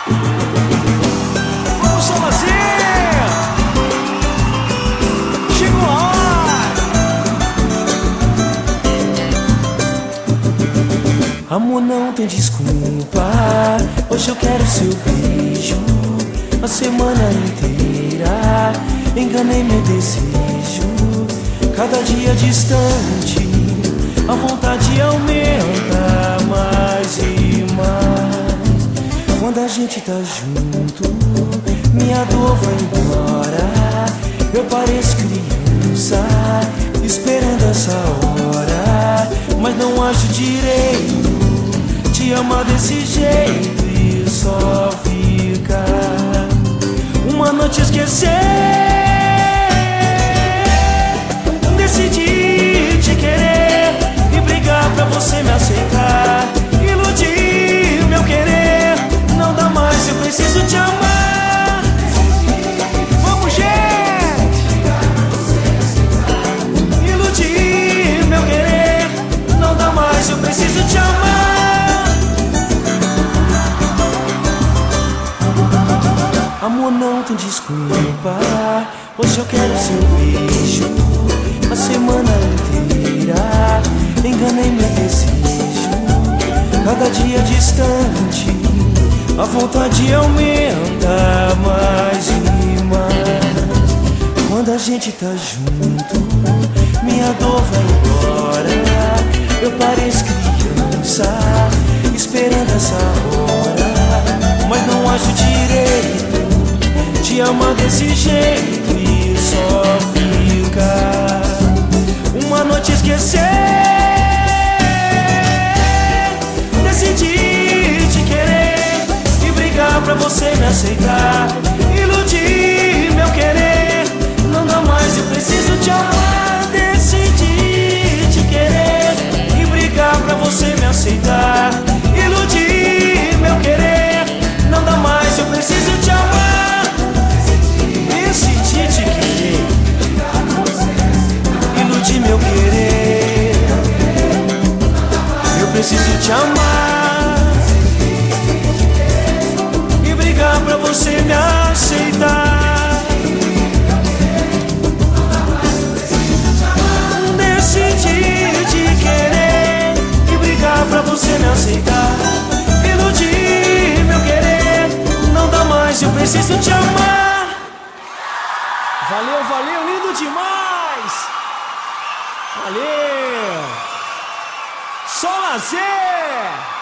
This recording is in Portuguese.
Vamos, São Lazer! Chegou a hora! Amor, não tem desculpa. Hoje eu quero seu beijo a semana inteira. Enganei meu desejo. Cada dia distante, a vontade aumenta mais e mais. Quando a gente tá junto, minha dor vai embora. Eu pareço criança, esperando essa hora. Mas não acho direito te amar desse jeito e só ficar uma noite esquecer. Decidi te querer e brigar pra você me aceitar. Iludir meu querer, não dá mais, eu preciso te amar. Vamos, gente! Iludir meu querer, não dá mais, eu preciso te amar. Amor, não tem desculpa. Hoje eu quero seu beijo a semana inteira. Enganei meu desejo. Cada dia distante, a vontade aumenta mais e mais. Quando a gente tá junto, minha dor vai embora. Eu pareço criança, esperando essa hora. Mas não acho direito te amar desse jeito e só ficar uma noite esquecer. Decidi te querer e brigar pra você me aceitar. Iludir meu querer, não dá mais, eu preciso te amar. Decidi te querer e brigar pra você me aceitar. Iludir meu querer, não dá mais, eu preciso te amar. Decidi te querer, iludir meu querer. Eu preciso te amar e brigar pra você me aceitar. Decidi te querer e brigar pra você me aceitar. Iludir meu querer, não dá mais, eu preciso te amar. Valeu, valeu, lindo demais! Valeu! Só Lazer!